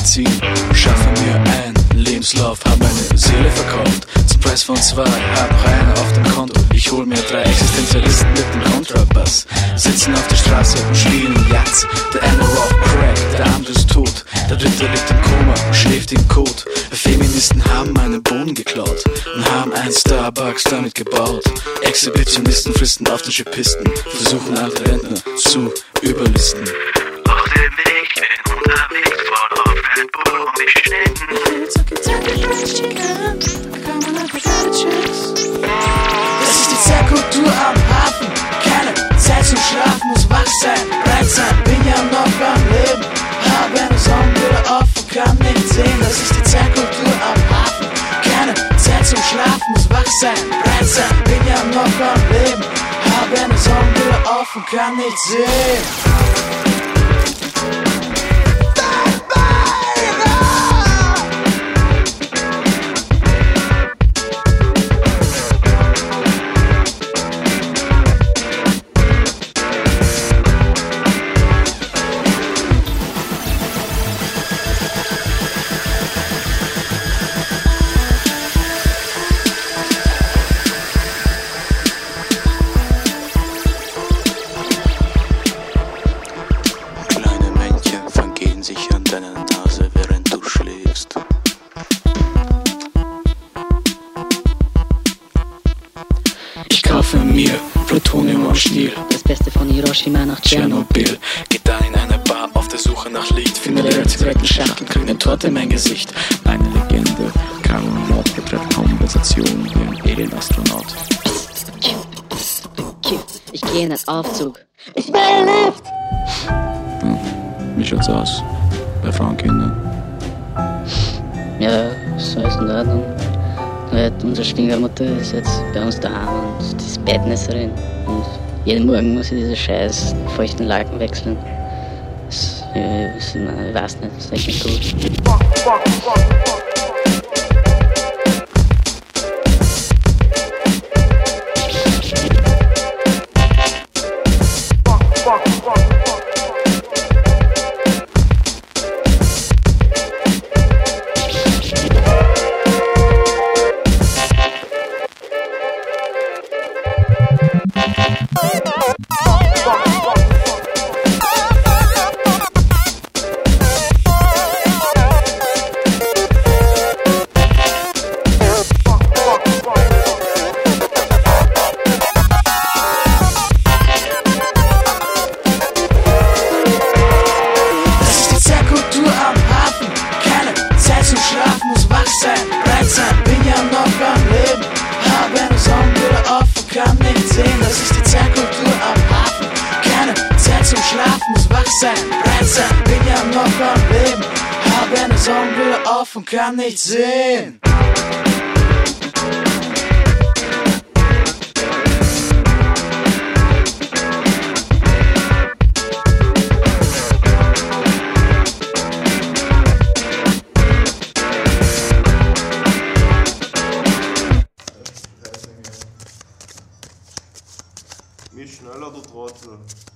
Medizin. Schaffe mir einen Lebenslauf, hab meine Seele verkauft zum Preis von 2, hab noch einen auf dem Konto. Ich hol mir 3 Existenzialisten mit dem Kontrabass, sitzen auf der Straße und spielen Jazz. Der eine raucht Crack, der andere ist tot, der dritte liegt im Koma und schläft in Kot. Feministen haben meine Bohnen geklaut und haben ein Starbucks damit gebaut. Exhibitionisten fristen auf den Chipisten, versuchen alte Rentner zu überlisten. Auf dem Weg, bin unterwegs, voll auf Red Bull und mich schnicken. Das ist die Zeitkultur am Hafen. Keine Zeit zum Schlafen, muss wach sein, bereit sein. Bin ja noch am Leben, habe eine Sonnenbrille auf und kann nicht sehen. Das ist die Zeitkultur am Hafen. Keine Zeit zum Schlafen, muss wach sein, bereit sein. Bin ja noch am Leben, habe eine Sonnenbrille auf und kann nicht sehen. Ich kaufe mir Plutonium am Stiel, das Beste von Hiroshima nach Tschernobyl. Geht dann in eine Bar auf der Suche nach Licht, finde leere Zigarettenschachteln, krieg eine Torte in mein Gesicht. Eine Legende, Karl Mord betreibt Konversation wie ein Alien-Astronaut. Ich gehe in den Aufzug. Ich will Lift! Wie schaut's aus? Bei Frauen und Kindern? Ja, so ist in Ordnung. Unsere Schwiegermutter ist jetzt bei uns daheim und die ist Bettnässerin. Und jeden Morgen muss ich diese scheiß feuchten Laken wechseln. Ich weiß nicht, das ist echt nicht gut. Bin ja noch am Leben, habe eine Sonnenbrille auf und kann nicht sehen. Das ist die Zeitkultur am Hafen. Keine Zeit zum Schlafen, muss wach sein, bereit sein. Bin ja noch am Leben, habe eine Sonnenbrille auf und kann nicht sehen. Mich schneller, du Trottel.